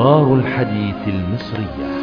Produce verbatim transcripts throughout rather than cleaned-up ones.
أسرار الحديث المصرية.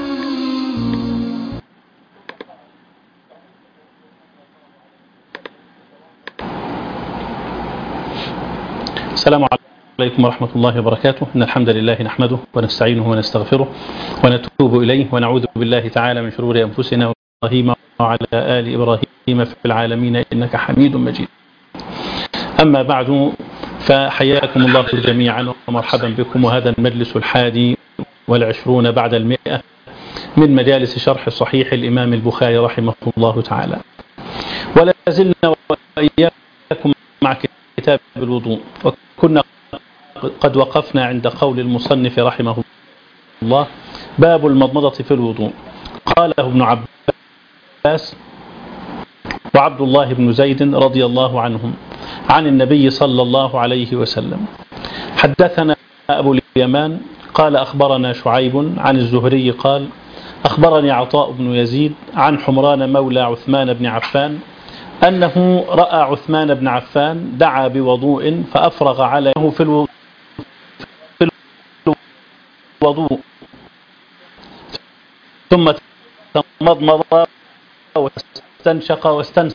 السلام عليكم ورحمة الله وبركاته. إن الحمد لله نحمده ونستعينه ونستغفره ونتوب إليه ونعوذ بالله تعالى من شرور أنفسنا وإبراهيم وعلى آل إبراهيم في العالمين إنك حميد مجيد. أما بعد، فحياكم الله جميعا ومرحبا بكم، وهذا المجلس الحادي والعشرون بعد المئة من مجالس شرح صحيح الإمام البخاري رحمه الله تعالى، ولا زلنا وإياكم مع كتاب الوضوء، وكنا قد وقفنا عند قول المصنف رحمه الله: باب المضمضة في الوضوء. قاله ابن عباس وعبد الله بن زيد رضي الله عنهم عن النبي صلى الله عليه وسلم. حدثنا أبو اليمان قال أخبرنا شعيب عن الزهري قال أخبرني عطاء بن يزيد عن حمران مولى عثمان بن عفان أنه رأى عثمان بن عفان دعا بوضوء فأفرغ عليه في الوضوء ثم تمضمض واستنشق واستنثر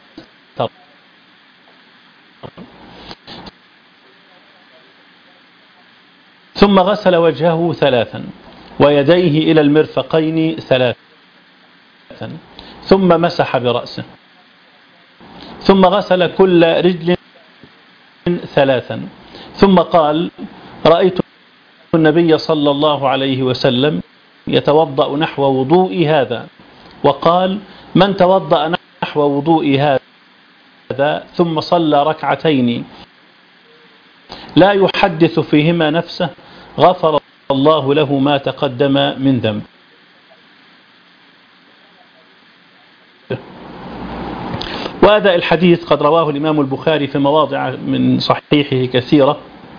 ثم غسل وجهه ثلاثا ويديه إلى المرفقين ثلاثا ثم مسح برأسه ثم غسل كل رجل ثلاثا ثم قال: رأيت النبي صلى الله عليه وسلم يتوضأ نحو وضوء هذا، وقال: من توضأ نحو وضوء هذا ثم صلى ركعتين لا يحدث فيهما نفسه غفر الله له ما تقدم من ذنب. وهذا الحديث قد رواه الإمام البخاري في مواضع من صحيحه كثيرة،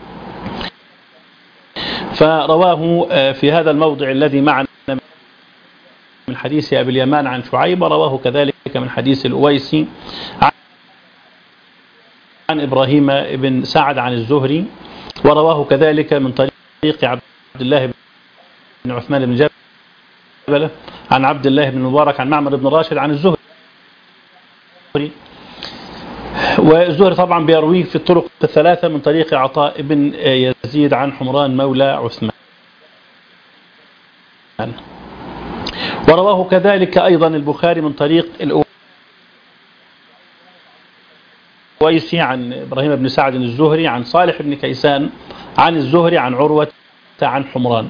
فرواه في هذا الموضع الذي معنا من حديث أبي اليمان عن شعيب، ورواه كذلك من حديث الأويسي عن إبراهيم بن سعد عن الزهري، ورواه كذلك من طريق عبد الله بن عثمان بن جبل عن عبد الله بن مبارك عن معمر بن راشد عن الزهري. والزهري طبعا بيرويه في الطرق الثلاثة من طريق عطاء بن يزيد عن حمران مولى عثمان، ورواه كذلك أيضا البخاري من طريق الأويسي عن إبراهيم بن سعد الزهري عن صالح بن كيسان عن الزهري عن عروة عن حمران،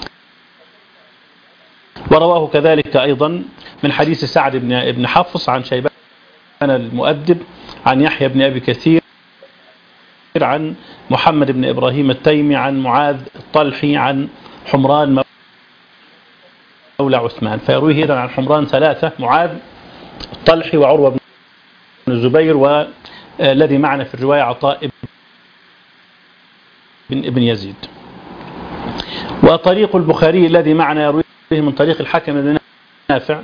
ورواه كذلك أيضا من حديث سعد بن حفص عن شيبان المؤدب عن يحيى بن أبي كثير عن محمد بن إبراهيم التيمي عن معاذ الطلحي عن حمران مولى عثمان، فيرويه إذن عن حمران ثلاثة: معاذ الطلحي وعروة بن الزبير، والذي معنا في الرواية عطاء بن ابن يزيد. وطريق البخاري الذي معنا يرويه من طريق الحكم بن نافع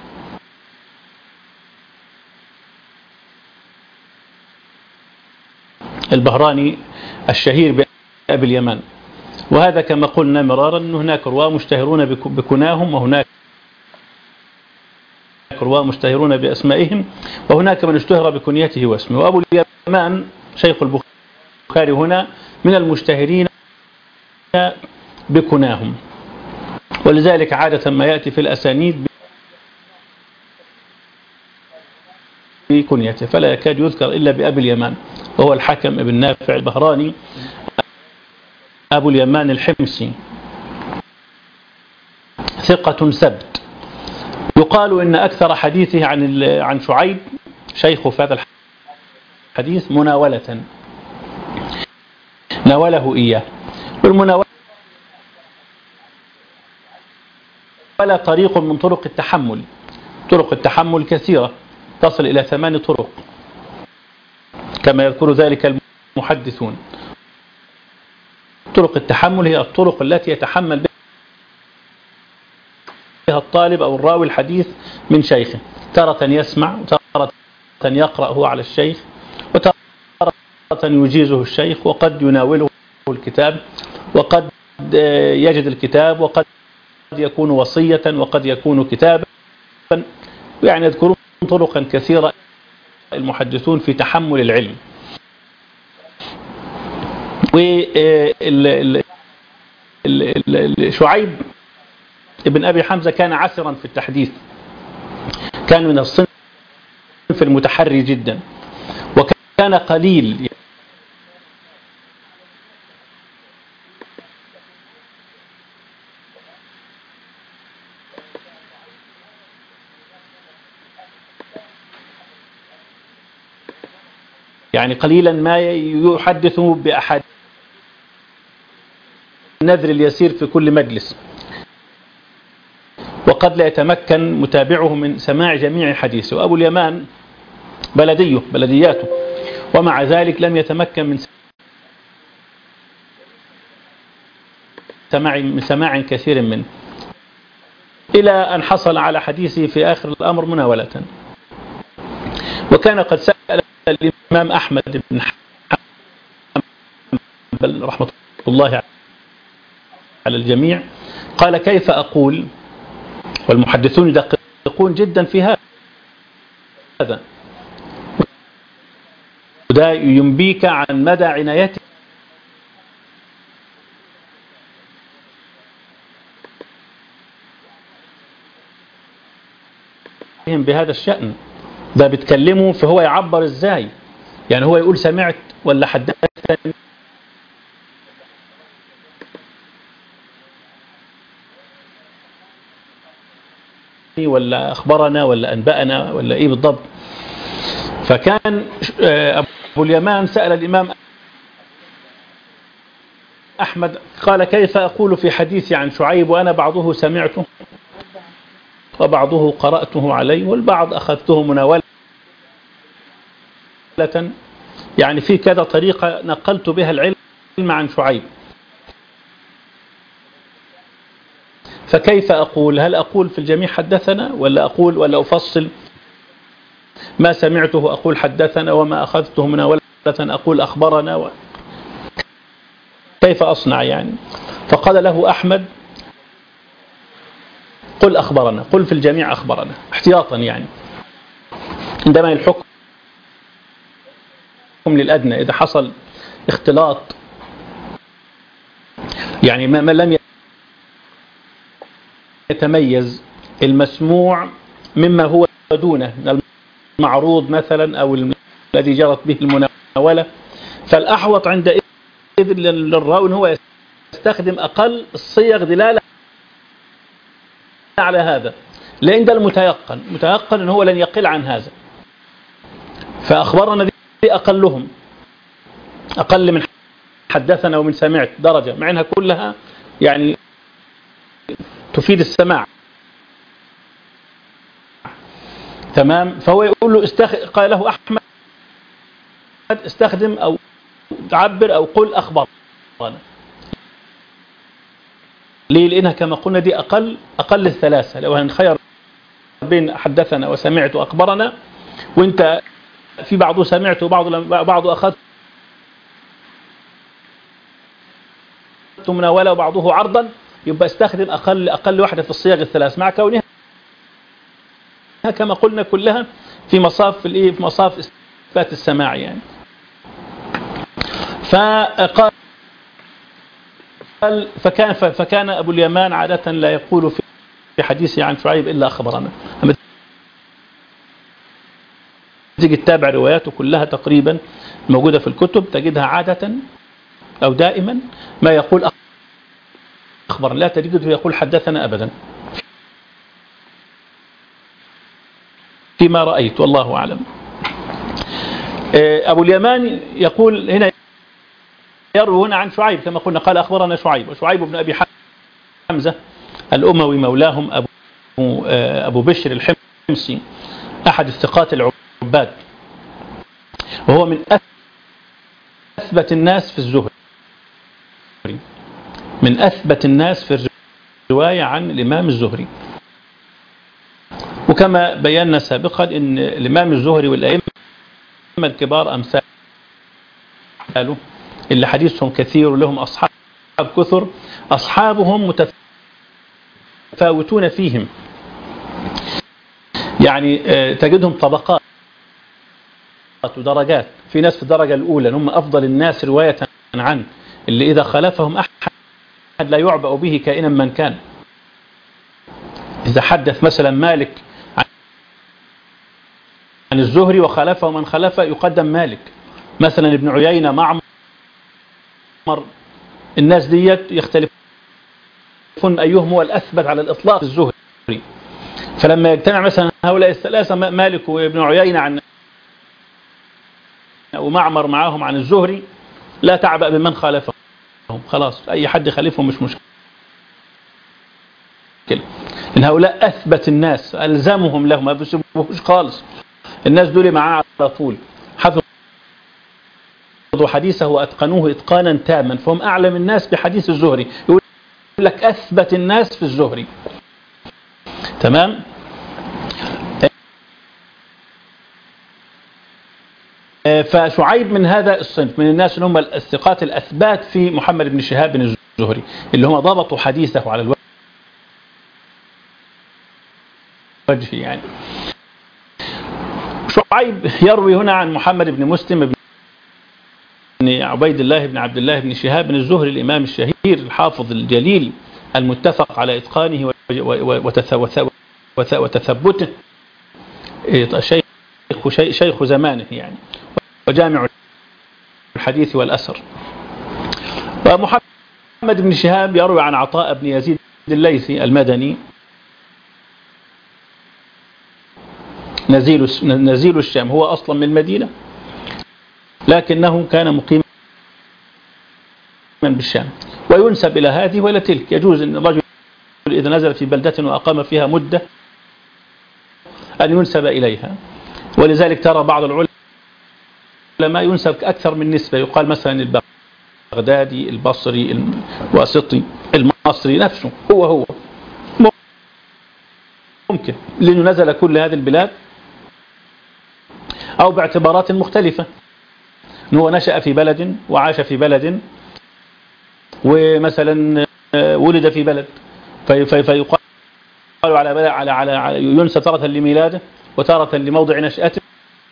البهراني الشهير بأبي اليمان، وهذا كما قلنا مرارا أن هناك رواه مشتهرون بكناهم، وهناك رواه مشتهرون بأسمائهم، وهناك من اشتهر بكنيته واسمه. وأبو اليمان شيخ البخاري هنا من المشتهرين بكناهم، ولذلك عادة ما يأتي في الأسانيد بكنيته، فلا يكاد يذكر إلا بأبي اليمان، وهو الحكم ابن نافع البهراني أبو اليمان الحمصي، ثقة سبت. يقال إن أكثر حديثه عن عن شعيب شيخه في هذا الحديث مناولة، ناوله إياه. والمناولة طريق من طرق التحمل، طرق التحمل كثيرة تصل إلى ثمان طرق كما يذكر ذلك المحدثون. طرق التحمل هي الطرق التي يتحمل بها الطالب أو الراوي الحديث من شيخه، تارة يسمع وتارة يقرأ هو على الشيخ، وتارة يجيزه الشيخ، وقد يناوله الكتاب، وقد يجد الكتاب وقد يكون وصية وقد يكون كتابا، يعني يذكرون طرقا كثيرة المحدثون في تحمل العلم. وشعيب ابن أبي حمزة كان عسرا في التحديث، كان من الصنف المتحري جدا، وكان قليل يعني قليلا ما يحدث بأحد النذر اليسير في كل مجلس، وقد لا يتمكن متابعه من سماع جميع حديثه. وأبو اليمان بلديه بلدياته، ومع ذلك لم يتمكن من سماع من سماع كثير منه، إلى أن حصل على حديثه في آخر الأمر مناولة. وكان قد سأل الإمام أحمد بن حنبل رحمة الله على الجميع، قال: كيف أقول؟ والمحدثون يدققون جدا في هذا، وده ينبيك عن مدى عنايته بهذا الشأن. ده بتكلمه فهو يعبر ازاي، يعني هو يقول سمعت ولا حدثني ولا أخبرنا ولا أنبأنا ولا إيه بالضبط. فكان أبو اليمان سأل الإمام أحمد قال: كيف أقول في حديثي عن شعيب وأنا بعضه سمعته وبعضه قرأته عليه والبعض أخذته مناولة، يعني في كذا طريقة نقلت بها العلم عن شعيب، فكيف أقول؟ هل أقول في الجميع حدثنا ولا أقول ولا أفصل ما سمعته أقول حدثنا وما أخذته مناولة أقول أخبرنا و... كيف أصنع يعني؟ فقال له أحمد: قل أخبرنا، قل في الجميع أخبرنا، احتياطا يعني عندما الحكم للأدنى إذا حصل اختلاط، يعني ما لم يتميز المسموع مما هو دونه من المعروض مثلا أو الذي جرت به المناولة، فالأحوط عندئذ للراوي أنه هو يستخدم أقل الصيغ دلالة على هذا، لأن ده المتيقن متيقن أنه هو لن يقل عن هذا. فأخبرنا دي أقلهم، أقل من حدثنا ومن سمعت درجة، مع أنها كلها يعني تفيد السماع. تمام. فهو يقول له استخ... قال له أحمد: استخدم أو تعبر أو قل أخبرنا. ليه؟ لأنها كما قلنا دي أقل أقل الثلاثة. لو هنخير بين حدثنا وسمعت وأخبرنا، وانت في بعضه سمعت وبعضه بعضه أخذت مناولة وبعضه عرضا، يبقى استخدم أقل أقل واحدة في الصيغ الثلاث، مع كونها كما قلنا كلها في مصاف الايه في مصاف إثبات السماع يعني. فقال فكان فكان أبو اليمان عادة لا يقول في حديثه عن شعيب إلا أخبرنا. أما تيجي تتابع رواياته كلها تقريبا موجودة في الكتب، تجدها عادة أو دائما ما يقول أخبرنا، لا تجده يقول حدثنا أبدا فيما رأيت، والله أعلم. أبو اليمان يقول هنا يروي هنا عن شعيب كما قلنا، قال أخبرنا شعيب، وشعيب بن أبي حمزة الأموي مولاهم أبو, أبو بشر الحمصي أحد الثقات العباد، وهو من أثبت الناس في الزهري، من أثبت الناس في الرواية عن الإمام الزهري. وكما بينا سابقا أن الإمام الزهري والأئمة الكبار أمثاله اللي حديثهم كثير ولهم أصحاب كثر أصحابهم متفاوتون فيهم، يعني تجدهم طبقات ودرجات. في ناس في الدرجة الأولى هم أفضل الناس رواية عنه، اللي إذا خالفهم أحد لا يعبأ به كائنا من كان. إذا حدث مثلا مالك عن الزهري وخالفه من خالفه يقدم مالك. مثلا ابن عيينة، معمر، الناس ديت يختلفون أيهم هو الأثبت على الإطلاق الزهري. فلما يجتمع مثلا هؤلاء الثلاثة مالك وابن عيينة عن ومعمر معاهم عن الزهري لا تعبأ بمن خالفهم، خلاص أي حد يخالفهم مش مشكلة، إن هؤلاء أثبت الناس ألزمهم لهم ما بيسيبوش خالص. الناس دول معاه على طول، حفظوا حديثه وأتقنوه إتقانا تاما، فهم أعلم الناس بحديث الزهري. يقول لك أثبت الناس في الزهري. تمام. فشعيب من هذا الصنف، من الناس اللي هم الثقات الأثبات في محمد بن شهاب بن الزهري، اللي هم ضبطوا حديثه على الوجه يعني. شعيب يروي هنا عن محمد بن مسلم بن عبيد الله بن عبد الله بن شهاب بن الزهري، الإمام الشهير الحافظ الجليل المتفق على إتقانه وتثبته، شيخ شيخ زمانه يعني، وجامع الحديث والأثر. ومحمد بن شهاب يروي عن عطاء بن يزيد الليثي المدني، نزيل نزيل الشام، هو أصلا من المدينة لكنه كان مقيما بالشام، وينسب إلى هذه وإلى تلك. يجوز أن الرجل إذا نزل في بلدة وأقام فيها مدة أن ينسب إليها، ولذلك ترى بعض العلماء ينسب أكثر من نسبة، يقال مثلا البغدادي، البصري، الواسطي، المصري، نفسه هو هو ممكن، لأنه نزل كل هذه البلاد، أو باعتبارات مختلفة، أنه نشأ في بلد وعاش في بلد، ومثلا ولد في بلد، في في فيقال على على على ينسب تارة لميلاده، وتارة لموضع نشأته،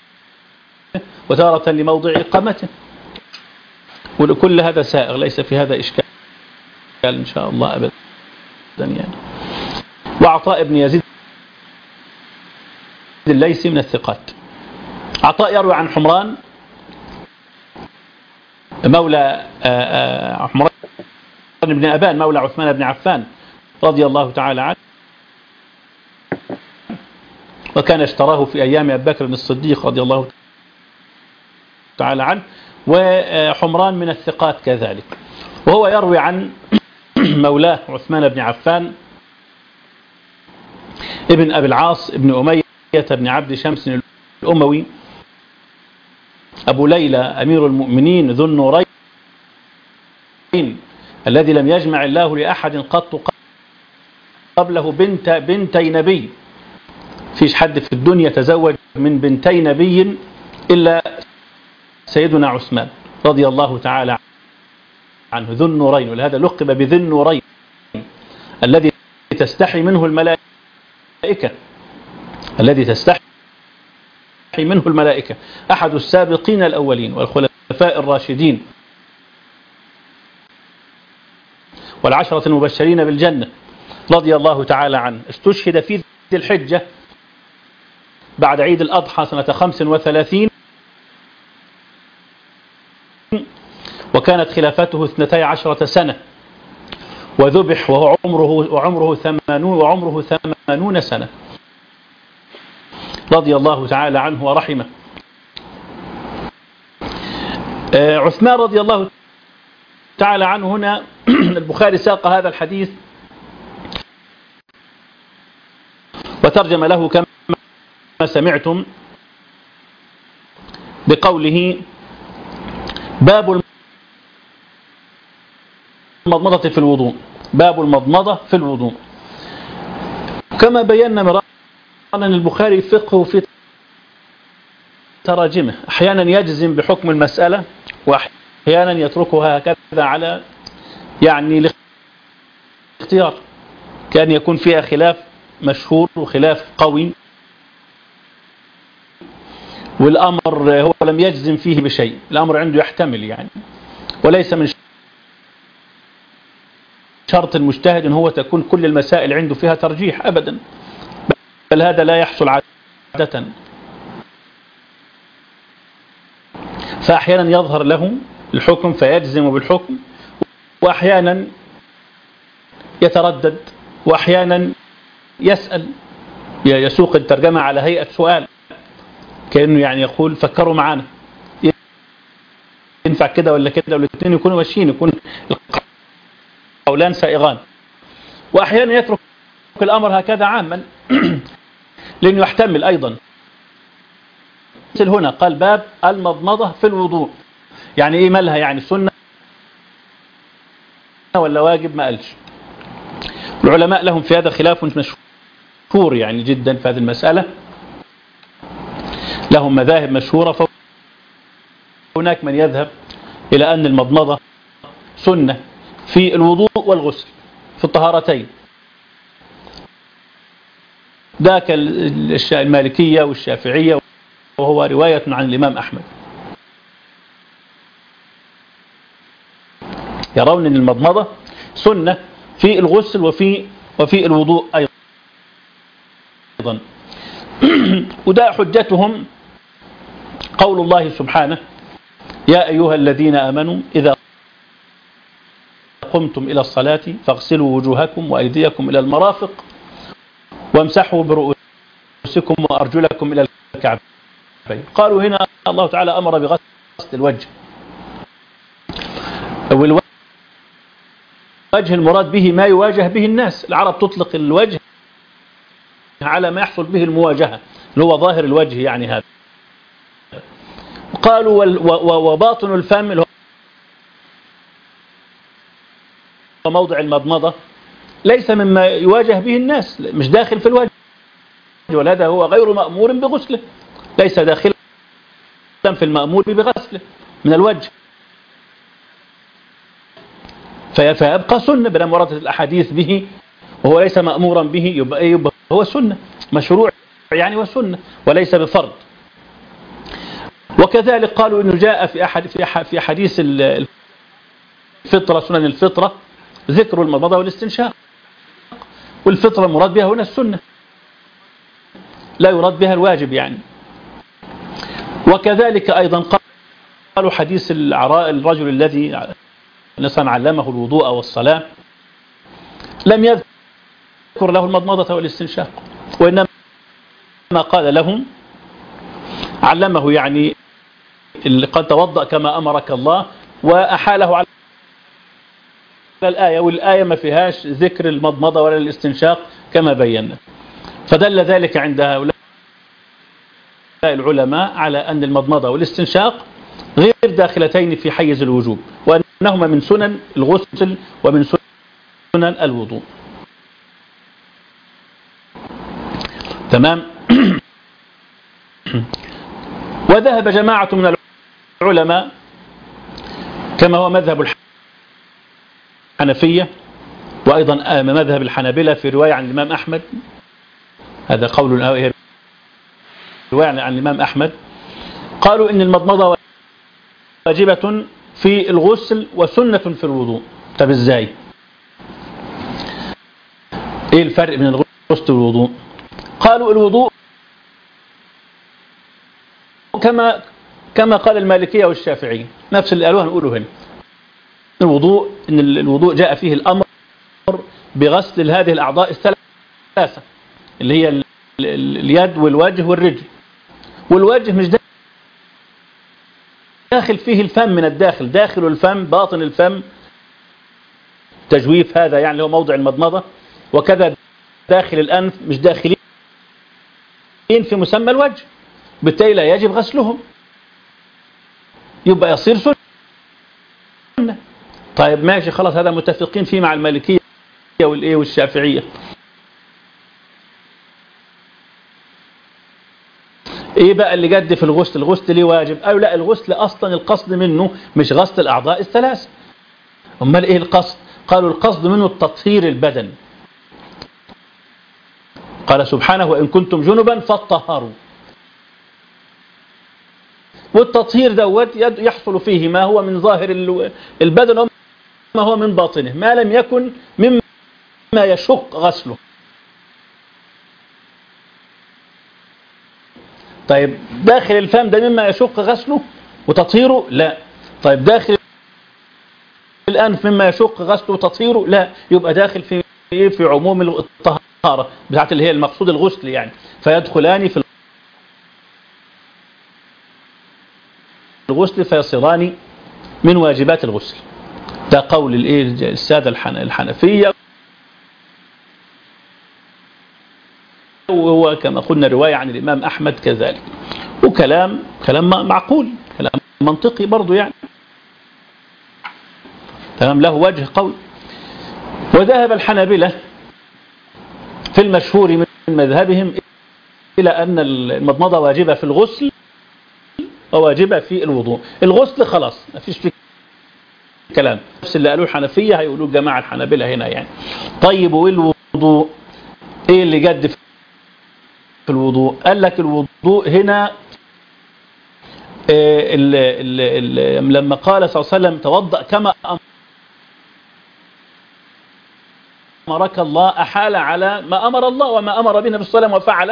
وتارة لموضع إقامته، وكل هذا سائغ، ليس في هذا إشكال إن شاء الله أبدا يعني. وعطاء بن يزيد الليثي من الثقات. عطاء يروي عن حمران مولى حمران بن أبان مولى عثمان بن عفان رضي الله تعالى عنه، وكان اشتراه في أيام أبي بكر الصديق رضي الله تعالى عنه. وحمران من الثقات كذلك، وهو يروي عن مولاه عثمان بن عفان ابن أبي العاص ابن أمية بن عبد شمس الأموي أبو ليلى أمير المؤمنين ذو النورين الذي لم يجمع الله لأحد قط قبله بنت بنتي نبي. فيش حد في الدنيا تزوج من بنتي نبي إلا سيدنا عثمان رضي الله تعالى عنه، ذو النورين، ولهذا لقب بذي النورين الذي تستحي منه الملائكة، الذي تستحي منه الملائكة، أحد السابقين الأولين والخلفاء الراشدين والعشرة المبشرين بالجنة رضي الله تعالى عنه. استشهد في ذي الحجة بعد عيد الأضحى سنة خمس وثلاثين، وكانت خلافته اثنتي عشرة سنة، وذبح وهو عمره وعمره ثمانون وعمره ثمانون سنة رضي الله تعالى عنه ورحمه. عثمان رضي الله تعالى عنه هنا البخاري ساق هذا الحديث وترجم له كما سمعتم بقوله: باب المضمضة في الوضوء، باب المضمضة في الوضوء. كما بينا مرارا أن البخاري فقه في تراجمه، أحيانا يجزم بحكم المسألة وأحيانا يتركها هكذا على يعني الاختيار، كان يكون فيها خلاف مشهور وخلاف قوي، والأمر هو لم يجزم فيه بشيء، الأمر عنده يحتمل يعني، وليس من شرط المجتهد ان هو تكون كل المسائل عنده فيها ترجيح أبدا، بل هذا لا يحصل عادة. فأحيانا يظهر له الحكم فيجزم بالحكم، وأحيانا يتردد، وأحيانا يسأل، يسوق الترجمة على هيئة سؤال، كأنه يعني يقول فكروا معنا، ينفع كده ولا كده، والاثنين يكونوا ماشيين، يكون القولان سائغان. وأحيانا يترك الأمر هكذا عاما لأنه يحتمل أيضا. مثل هنا قال باب المضمضة في الوضوء، يعني إيه مالها، يعني سنة ولا واجب؟ ما قالش. العلماء لهم في هذا خلاف مشهور يعني جدا في هذه المسألة، لهم مذاهب مشهورة. فهناك من يذهب إلى أن المضمضة سنة في الوضوء والغسل في الطهارتين، ذاك المالكية والشافعية، وهو رواية عن الإمام أحمد، يرون أن المضمضة سنة في الغسل وفي وفي الوضوء أيضا. وده حجتهم قول الله سبحانه: يا أيها الذين آمنوا إذا قمتم إلى الصلاة فاغسلوا وجوهكم وأيديكم إلى المرافق وامسحوا برؤوسكم وأرجلكم إلى الكعبين. قالوا هنا الله تعالى أمر بغسل الوجه، والوجه المراد به ما يواجه به الناس. العرب تطلق الوجه على ما يحصل به المواجهة، اللي هو ظاهر الوجه يعني هذا. قالوا وباطن الفم اللي هو موضع المضمضة ليس مما يواجه به الناس، مش داخل في الوجه، ولهذا هو غير مأمور بغسله، ليس داخلا في المأمور بغسله من الوجه، فيبقى سنة بلا وردت الأحاديث به، وهو ليس مأمورا به، يبقى, يبقى هو سنة مشروع يعني، وسنة وليس بفرض. وكذلك قالوا إنه جاء في أحد في حديث الفطرة، سنن الفطرة، ذكر المضمضة والاستنشاق، والفطرة المراد بها هنا السنة، لا يراد بها الواجب يعني. وكذلك أيضا قالوا حديث العراء، الرجل الذي نسأل علمه الوضوء والصلاة، لم يذكر له المضمضة والاستنشاق، وإنما قال لهم علمه يعني قد توضأ كما أمرك الله، وأحاله على الآية، والآية ما فيهاش ذكر المضمضة ولا الاستنشاق كما بينا. فدل ذلك عند هؤلاء العلماء على أن المضمضة والاستنشاق غير داخلتين في حيز الوجوب، وأنهما من سنن الغسل ومن سنن الوضوء. تمام. وذهب جماعة من العلماء كما هو مذهب الحنفية، وأيضا مذهب الحنابلة في رواية عن الإمام أحمد، هذا قول رواية عن الإمام أحمد، قالوا إن المضمضة واجبة في الغسل وسنة في الوضوء. طب إزاي؟ إيه الفرق بين الغسل والوضوء؟ قالوا الوضوء كما كما قال المالكية والشافعية، نفس اللي قالوها نقوله هنا. الوضوء إن الوضوء جاء فيه الأمر بغسل هذه الأعضاء الثلاثة اللي هي اليد والوجه والرجل. والوجه مش داخل فيه الفم من الداخل، داخل الفم باطن الفم تجويف، هذا يعني هو موضع المضمضة، وكذا داخل الأنف مش داخلين في مسمى الوجه، بالتالي لا يجب غسلهم، يبقى يصير سنة. طيب ماشي خلاص، هذا متفقين فيه مع المالكية والإيه والشافعية. ايه بقى اللي جد في الغسل؟ الغسل ليه واجب؟ او لا، الغسل اصلا القصد منه مش غسل الاعضاء الثلاث، امال ايه القصد؟ قالوا القصد منه التطهير البدني. قال سبحانه وإن كنتم جنبا فاطهروا. والتطهير دوت يحصل فيه ما هو من ظاهر البدن وما هو من باطنه، ما لم يكن مما يشق غسله. طيب داخل الفم ده مما يشق غسله وتطهيره؟ لا. طيب داخل الأنف مما يشق غسله وتطهيره؟ لا. يبقى داخل في في عموم الطهارة بتاعت اللي هي المقصود الغسل يعني، فيدخلان في الغسل فيصيران من واجبات الغسل. ده قول الايه السادة الحنفية، وهو كما قلنا رواية عن الإمام أحمد كذلك، وكلام كلام معقول، كلام منطقي برضو يعني، تمام، له وجه قوي. وذهب الحنابلة في المشهور من مذهبهم إلى أن المضمضة واجبة في الغسل وواجبة في الوضوء. الغسل خلاص ما فيش فيه كلام، نفس اللي قالوه الحنفية هيقولوه الجماعة الحنابلة هنا يعني. طيب والوضوء ايه اللي جد في الوضوء؟ قال لك الوضوء هنا إيه ال ال ال لما قال صلى الله عليه وسلم توضأ كما أمرك الله، أحال على ما أمر الله وما أمر به النبي صلى الله عليه وسلم وفعله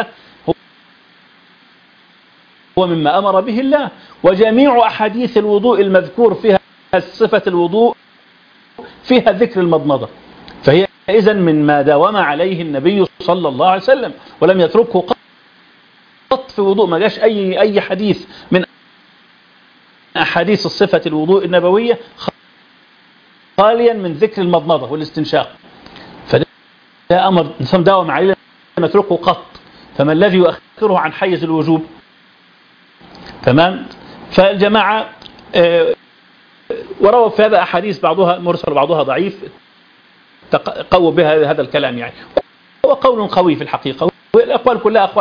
هو مما أمر به الله. وجميع أحاديث الوضوء المذكور فيها صفة الوضوء فيها ذكر المضمضة، فهي إذن من ما داوم عليه النبي صلى الله عليه وسلم ولم يتركه قط في وضوء. ما جاش أي أي حديث من أحاديث الصفة الوضوء النبوية خاليا من ذكر المضمضة والاستنشاق، فده أمر الإنسان داوم عليه لم يتركه قط، فما الذي يؤخره عن حيز الوجوب؟ تمام. فالجماعة آه ورووا في هذا أحاديث بعضها مرسل وبعضها ضعيف قووا بها هذا الكلام يعني، هو قول قوي في الحقيقة، والأقوال كلها أقوال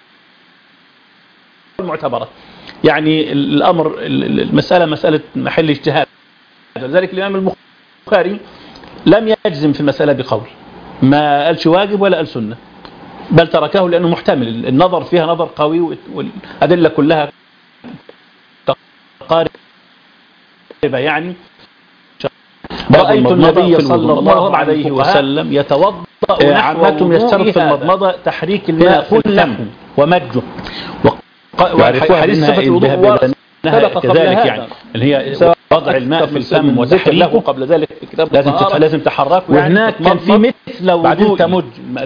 معتبرة يعني. الأمر المسألة مسألة محل اجتهاد، لذلك الإمام البخاري لم يجزم في المسألة بقول، ما قالش واجب ولا قال سنة، بل تركه لأنه محتمل، النظر فيها نظر قوي والأدلة كلها قاربة يعني. رأيت النبي صلى الله عليه وسلم يتوضأ عامة يستر في المضمضة تحريك الماء في الفم ومجه، ويعرفوها حديث صفة الوضوء كذلك يعني، اللي هي وضع الماء في الفم وتحريكه قبل ذلك في كتاب لازم لازم تحركه. وهناك كان في مثل وضوء تمج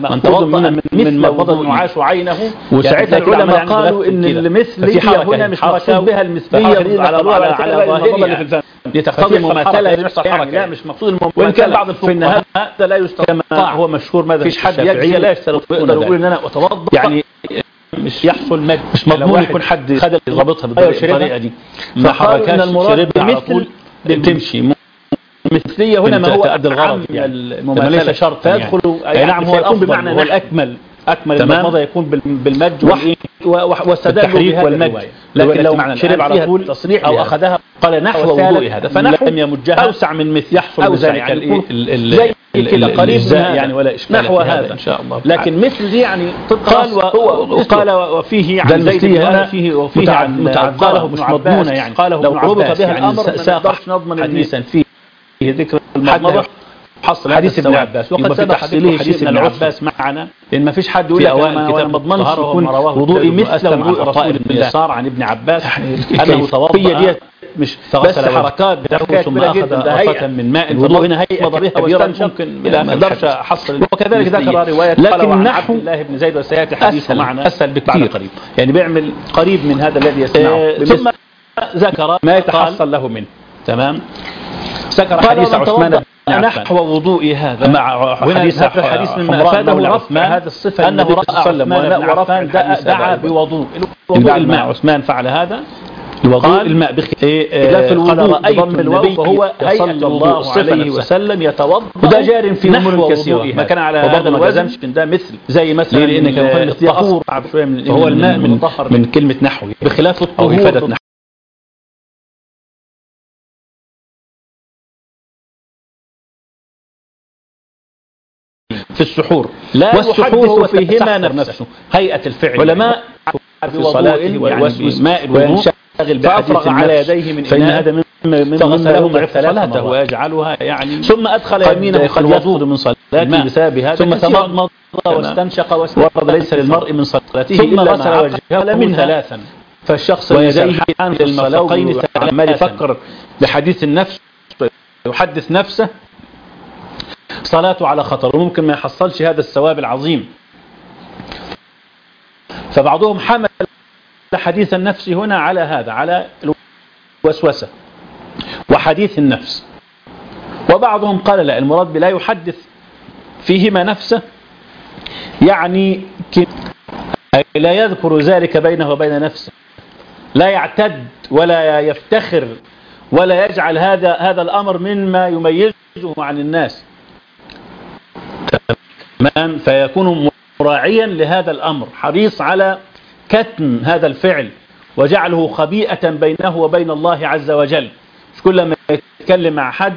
من من مضمضة النعاش عينه، وساعتها العلماء قالوا ان المثلية هنا مش مقصود بها المثلية على على ظاهرها لتقتضي المماثلة يعني، لا مش مقصود المماثلة، وإن كان بعض الفقهاء هذا لا يستطاع، هو مشهور ماذا فيش حد يجزي لا يشترط يقول ان انا اتوضا يعني مش يحصل مد، مش مضمون يكون حد خد ضابطها بالطريقه دي، ما حركاش شربها على طول تمشي. مثليه هنا ما هو قد الغرض يعني، المماثله شرط فيدخل يعني، نعم هو الافضل بمعنى هو الاكمل، اكمل المضمضه يكون بالمج والتحريك والمج، لكن لو شرب على طول تصريح او اخذها قال نحو وضوء هذا فنحو لم يمجها اوسع من مثل يحصل بذلك يعني زي كده قريب يعني ولا اشكال نحو هذا ان شاء الله. لكن مثل دي يعني قال وقال وفيه عن زيد هنا فيه وفيه عن متعذره مش مضمونه يعني، قاله لو ربط بها الامر ما نقدرش نضمن حديثا فيه ذكر المضمضه حصل حديث ابن عباس، وقد سبق حديث ابن عباس معنا، لان ما فيش حد يقول لك انا ما اضمنش يكون وضوئي مثل وضوء رسول الله صار عن ابن عباس انه توضأ مش بس حركات بتاخد ثم اخذ رفة من ماء. الوضوء هنا هيئه كبيره ممكن ما اقدرش احصل، وكذلك ذكر روايه لكن نحو عبد الله بن زيد وسياتي حديثه معنا اسهل بكثير قريب يعني، بيعمل قريب من هذا الذي يسمعه ثم ذكر ما يتحصل له منه. تمام. ذكر حديث عثمان نحو وضوئي هذا مع حديث الحديث مما افاده عثمان هذا الصفه انه راى عثمان بن عفان دعا بوضوء وضوء الماء. عثمان فعل هذا الوضوء الماء بخلاف في الوضوء ضم النبي وهو صلى الله عليه وسلم يتوضا، وده جار في امور كثيره ما كان على هذا الوزن ده مثل زي مثلا لان كان الطهور شويه من هو الماء من من كلمه نحو بخلاف الطهور في السحور لا والسحور يحدث فيهما نفسه, نفسه هيئة الفعل. علماء في صلاته يعني ماء الوضوء فأفرغ على يديه من فإن هذا مما فغسلهما صلاته ويجعلها يعني ثم أدخل يمينه قد يفقد من صلاته بسبب هذا، ثم تمضمض واستنشق ورد ليس للمرء من صلاته ثم إلا غسل وجهه منها ثلاثا. فالشخص ويديه عن المرفقين عمال يفكر بحديث النفس يحدث نفسه، صلاته على خطر وممكن ما يحصلش هذا الثواب العظيم. فبعضهم حمل حديث النفس هنا على هذا، على الوسوسة وحديث النفس، وبعضهم قال لا، المراد بلا يحدث فيهما نفسه يعني لا يذكر ذلك بينه وبين نفسه، لا يعتد ولا يفتخر ولا يجعل هذا هذا الأمر مما يميزه عن الناس، تمام؟ فيكون مراعيا لهذا الأمر، حريص على كتم هذا الفعل وجعله خبيئة بينه وبين الله عز وجل. مش كل ما يتكلم مع حد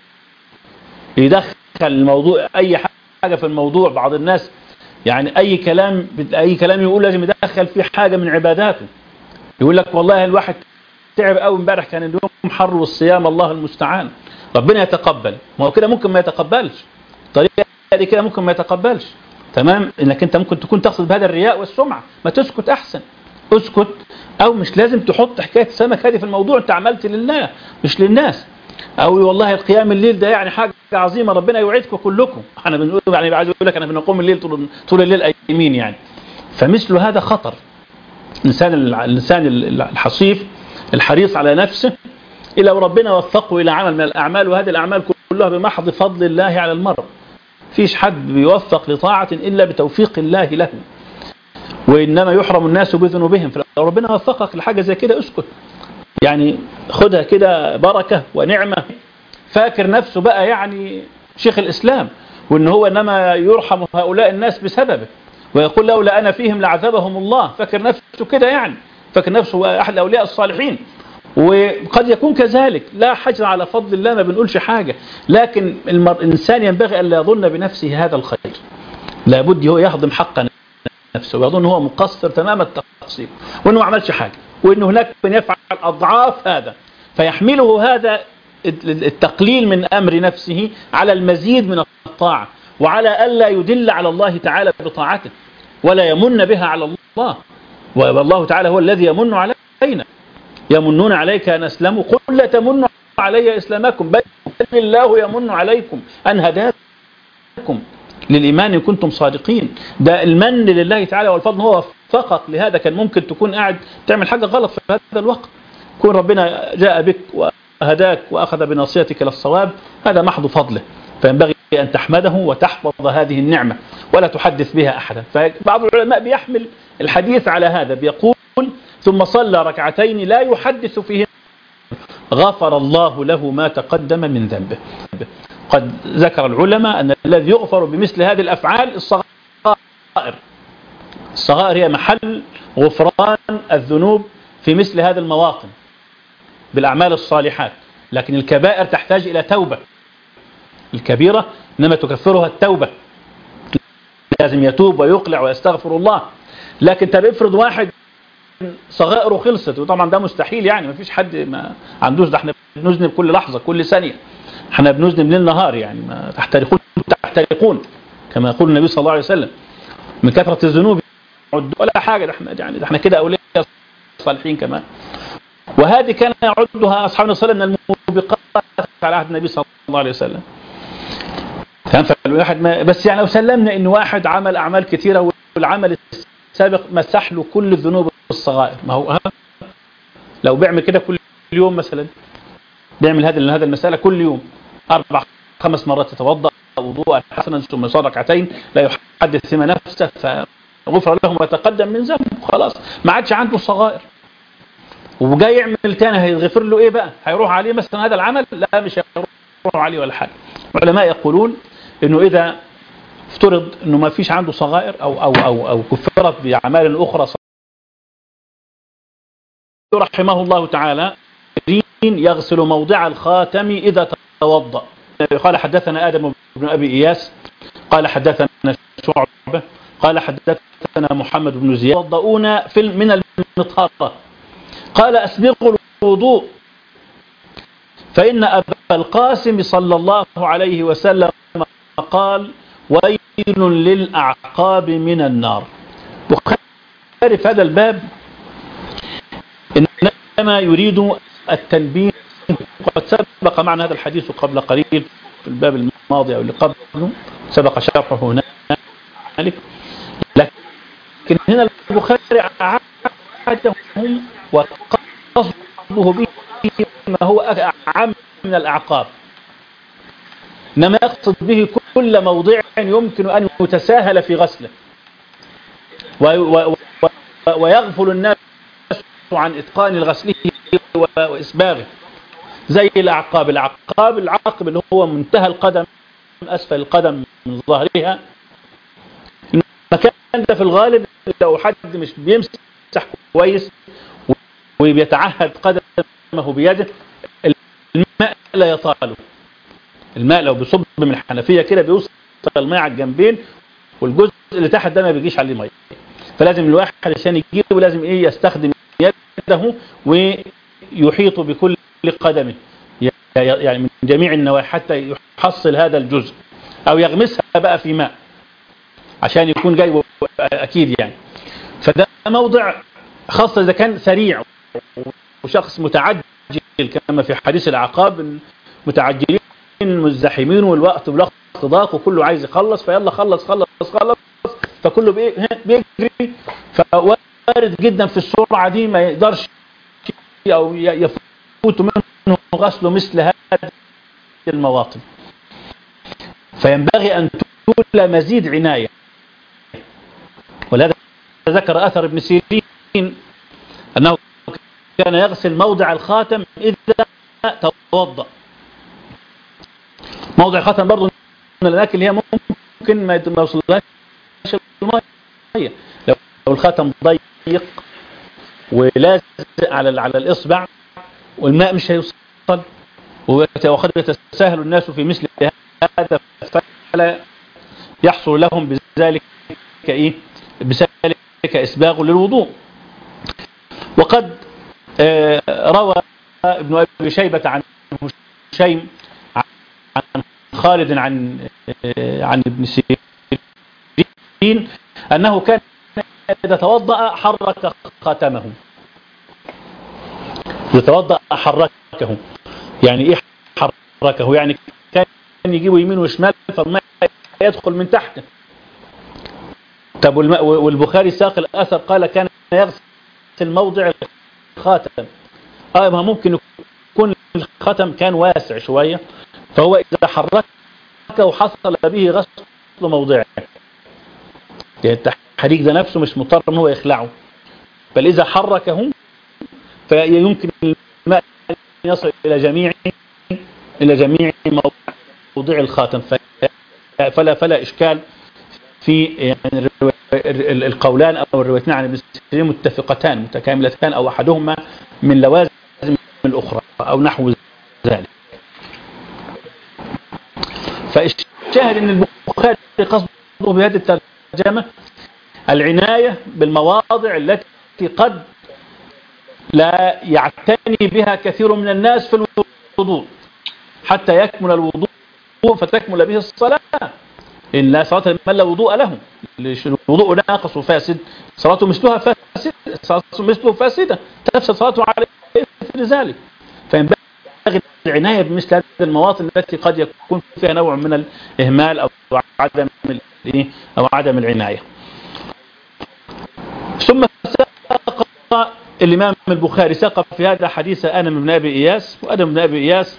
يدخل الموضوع أي حاجة في الموضوع. بعض الناس يعني أي كلام أي كلام يقول لازم يدخل فيه حاجة من عباداته. يقول لك والله الواحد تعب قوي امبارح، كان اليوم حر والصيام الله المستعان، ربنا يتقبل. ما هو كده ممكن ما يتقبلش، الطريقة دي كده ممكن ما يتقبلش، تمام؟ انك انت ممكن تكون تقصد بهذا الرياء والسمعة، ما تسكت احسن، اسكت. او مش لازم تحط حكاية سمك هذه في الموضوع، انت عملت لله مش للناس. او والله القيام الليل ده يعني حاجة عظيمة، ربنا يوعدكم كلكم. احنا بنقول يعني عايز اقول لك انا بنقوم الليل طول, طول الليل ايمين يعني. فمثل هذا خطر. الانسان الانسان الحصيف الحريص على نفسه إلا وربنا وفقه إلى عمل من الأعمال، وهذه الأعمال كلها بمحض فضل الله على المرء. فيش حد بيوفق لطاعة إلا بتوفيق الله له، وإنما يحرم الناس بذنوبهم. فلو ربنا وفقك لحاجة زي كده اسكت، يعني خدها كده بركة ونعمة. فاكر نفسه بقى يعني شيخ الإسلام، وإن هو إنما يرحم هؤلاء الناس بسببه، ويقول لولا أنا فيهم لعذبهم الله. فاكر نفسه كده يعني، فاكر نفسه أحد الأولياء الصالحين. وقد يكون كذلك، لا حجر على فضل الله، ما بنقولش حاجة، لكن الإنسان ينبغي أن لا يظن بنفسه هذا الخير. لابد هو يهضم حق نفسه ويظن هو مقصر تمام التقصير، وأنه ما عملش حاجة، وأنه هناك من يفعل أضعاف هذا، فيحمله هذا التقليل من أمر نفسه على المزيد من الطاعة، وعلى ألا يدل على الله تعالى بطاعته ولا يمن بها على الله. والله تعالى هو الذي يمن علينا. يمنون عليك أن أسلموا، قل لا تمنوا علي إسلامكم بل الله يمن عليكم أن هداكم للإيمان إن كنتم صادقين. ده المن لله تعالى والفضل، هو فقط لهذا. كان ممكن تكون قاعد تعمل حاجة غلط في هذا الوقت، يكون ربنا جاء بك وهداك وأخذ بناصيتك للصواب، هذا محض فضله. فينبغي أن تحمده وتحفظ هذه النعمة ولا تحدث بها أحدا. فبعض العلماء بيحمل الحديث على هذا، بيقول ثم صلى ركعتين لا يحدث فيهما غفر الله له ما تقدم من ذنبه. قد ذكر العلماء أن الذي يغفر بمثل هذه الأفعال الصغائر. الصغائر هي محل غفران الذنوب في مثل هذه المواطن بالأعمال الصالحات، لكن الكبائر تحتاج إلى توبة. الكبيرة إنما تكفرها التوبة، لازم يتوب ويقلع ويستغفر الله. لكن طب افرض واحد صغائره خلصت، وطبعا ده مستحيل يعني، ما فيش حد ما عندوش، ده احنا بنذنب كل لحظة كل ثانية، احنا بنذنب ليل نهار يعني، ما تحترقون تحترقون كما يقول النبي صلى الله عليه وسلم من كثرة الذنوب ولا حاجة. ده احنا يعني ده احنا كده أولياء صالحين كمان. وهذه كان يعدها أصحابنا صلى الله عليه وسلم من الموبقات على عهد النبي صلى الله عليه وسلم. فالواحد ما بس يعني لو سلمنا إن واحد عمل أعمال كثيرة والعمل السابق مسح له كل الذنوب الصغائر، ما هو لو بيعمل كده كل يوم مثلا، بيعمل هذا هذا المسألة كل يوم أربع خمس مرات، يتوضأ وضوءا حسنا ثم يصلي ركعتين لا يحدث فيما نفسه، فغفر له ما تقدم من ذنبه، خلاص ما عادش عنده الصغائر. وجاي يعمل تاني هيغفر له ايه بقى؟ هيروح عليه مثلا هذا العمل؟ لا مش هيروح عليه ولا حاجة. العلماء يقولون انه اذا افترض انه ما فيش عنده صغائر او او او او كفرت باعمال اخرى، رحمه الله تعالى يغسل موضع الخاتم إذا توضأ. قال حدثنا آدم بن أبي إياس قال حدثنا شعبة قال حدثنا محمد بن زياد وضؤون في من المطهرة قال أسبغوا الوضوء فإن أبا القاسم صلى الله عليه وسلم قال ويل للأعقاب من النار. بخاري في هذا الباب إنما يريد التنبيه، قد سبق معنا هذا الحديث قبل قليل في الباب الماضي أو اللي قبله سبق شرحه هنالك، لكن هنا البخاري عادهم وقصده به ما هو أعم من الأعقاب، إنما يقصد به كل موضع يمكن أن يتساهل في غسله ويغفل الناس عن إتقان غسله وإسباغه، زي الأعقاب. الأعقاب العقب اللي هو منتهى القدم أسفل القدم من ظهرها، المكان ده في الغالب لو حد مش بيمسح كويس وبيتعهد قدمه بيده الماء لا يطاله. الماء لو بيصب من الحنفية كده بيوصل الماء على الجنبين والجزء اللي تحت ده ما بيجيش عليه ميه، فلازم الواحد عشان يجيبه لازم ايه يستخدم يده ويحيط بكل قدمه يعني من جميع النواحي حتى يحصل هذا الجزء او يغمسها بقى في ماء عشان يكون جايبه اكيد يعني. فده موضع خاصة اذا كان سريع وشخص متعجل كما في حديث العقاب، متعجلين مزدحمين والوقت والوقت ضاق وكله عايز يخلص فيلا خلص خلص خلص فكله بيجري، فوارد جدا في السرعة دي ما يقدرش او يفوت منه غسل مثل هذه المواطن، فينبغي ان تولى مزيد عناية. ولهذا ذكر اثر ابن سيرين انه كان يغسل موضع الخاتم اذا توضأ. موضع الخاتم برضو من الاماكن اللي هي ممكن ما يوصلهاش الميه، لو الخاتم ضيق ولازق على على الاصبع والماء مش هيوصل وقد يتساهل الناس في مثل هذا فلا يحصل لهم بذلك ايه بذلك اسباغ للوضوء. وقد آه روى ابن ابي شيبة عن هشيم عن خالد عن آه عن ابن سيرين انه كان اذا توضأ حرك خاتمه، يتوضأ حركه. يعني ايه حركه؟ يعني كان يجيبه يمين وشمال فالماء يدخل من تحته. طب والبخاري ساق الاثر قال كان يغسل موضع الخاتم، اه ما ممكن يكون الخاتم كان واسع شويه فهو اذا حركه وحصل به غسل موضعه، يعني التحريك ده نفسه مش مضطر ان هو يخلعه، بل اذا حركه فيمكن الماء يصل الى جميع الى جميع موضع الخاتم، فلا فلا اشكال في يعني القولان او الروايتين عن ابن سيرين متفقتان متكاملتان او احدهما من لوازم الاخرى او نحو ذلك. فالشاهد ان البخاري قصده بهذه الترجمه العنايه بالمواضع التي قد لا يعتني بها كثير من الناس في الوضوء حتى يكمل الوضوء فتكمل به الصلاة، إن لا صلاة من لا وضوء له، الوضوء ناقص وفاسد صلاته مثلها فاسد صلاته مثله فاسدة تفسد صلاته على ذلك. فينبغي العناية بمثل هذه المواطن التي قد يكون فيها نوع من الإهمال أو عدم أو عدم العناية. ثم ساق الإمام البخاري ساق في هذا حديث آدم بن أبي إياس، وآدم بن أبي إياس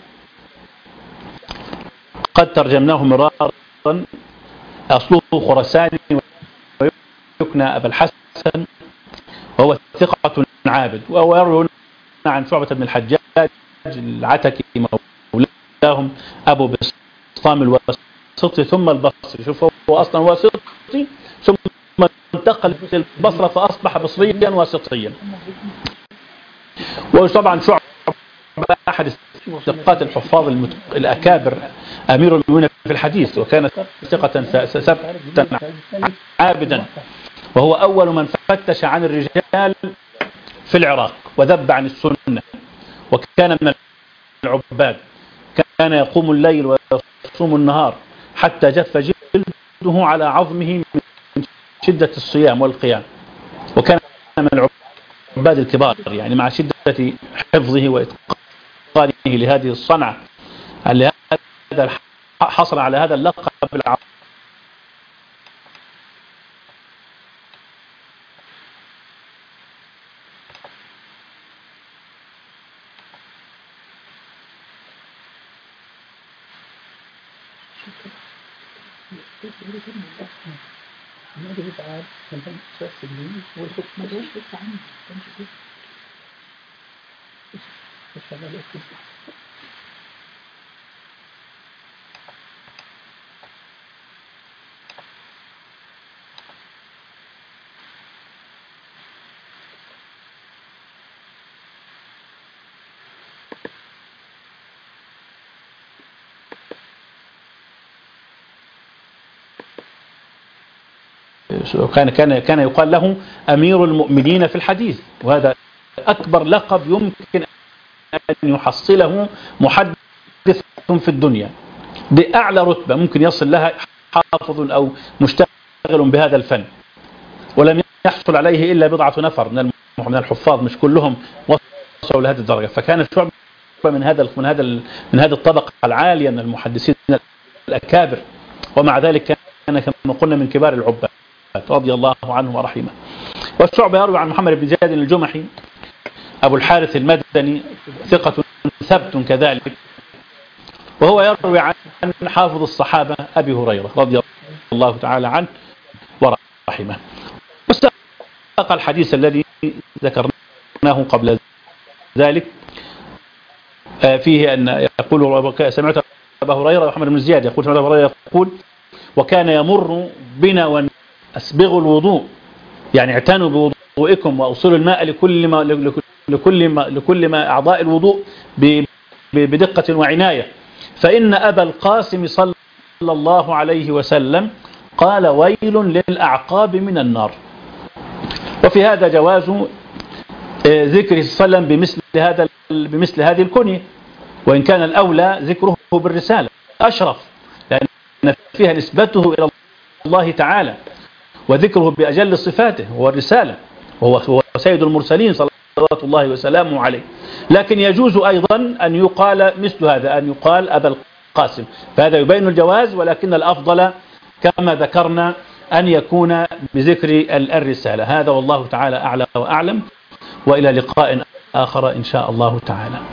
قد ترجمناه مرارا، أصله خرساني ويكنى أبا الحسن، وهو ثقة عابد، وهو يروي عن شعبة بن الحجاج العتكي مولاهم أبو بسطام الواسطي ثم البصري. شوف هو أصلا واسطي ثم انتقل في البصرة فأصبح بصريا واسطيا. وطبعا شعبة أحد دقات الحفاظ المت... الأكابر أمير المؤمنين في الحديث، وكان ثقة ثبتا عابدا، وهو أول من فتش عن الرجال في العراق وذب عن السنة، وكان من العباد، كان يقوم الليل ويصوم النهار حتى جف جلده على عظمه من شدة الصيام والقيام، وكان من العباد الكبار، يعني مع شدة حفظه وإتقانه لهذه الصنعة، لهذا حصل على هذا اللقب العظيم. كان كان كان يقال له أمير المؤمنين في الحديث، وهذا أكبر لقب يمكن أن يحصله محدث في الدنيا، بأعلى رتبة ممكن يصل لها حافظ أو مشتغل بهذا الفن، ولم يحصل عليه إلا بضعة نفر من الحفاظ، مش كلهم وصلوا لهذه الدرجة. فكان شعبة من هذا من هذا من هذه الطبقة العالية من المحدثين الأكابر، ومع ذلك كان كما قلنا من كبار العباد رضي الله عنه ورحمه. والشعبة يروي عن محمد بن زياد الجمحي أبو الحارث المدني ثقة ثبت كذلك، وهو يروي عن حافظ الصحابة أبي هريرة رضي الله تعالى عنه ورحمه. وساق الحديث الذي ذكرناه قبل ذلك فيه أن يقول سمعت أبا هريرة محمد بن زياد يقول سمعت أبا هريرة يقول وكان يمر بنا وأسبغ الوضوء، يعني اعتنوا بوضوئكم وأوصلوا الماء لكل ما لكل ما لكل ما أعضاء الوضوء بدقة وعناية، فإن أبا القاسم صلى الله عليه وسلم قال ويل للأعقاب من النار. وفي هذا جواز ذكره صلى الله عليه وسلم بمثل هذا بمثل هذه الكنية، وإن كان الأولى ذكره بالرسالة أشرف، لأن فيها نسبته إلى الله تعالى وذكره بأجل صفاته هو الرسالة، وهو سيد المرسلين صلوات الله وسلامه عليه. لكن يجوز أيضا أن يقال مثل هذا، أن يقال أبا القاسم، فهذا يبين الجواز، ولكن الأفضل كما ذكرنا أن يكون بذكر الرسالة. هذا والله تعالى أعلى وأعلم، وإلى لقاء آخر إن شاء الله تعالى.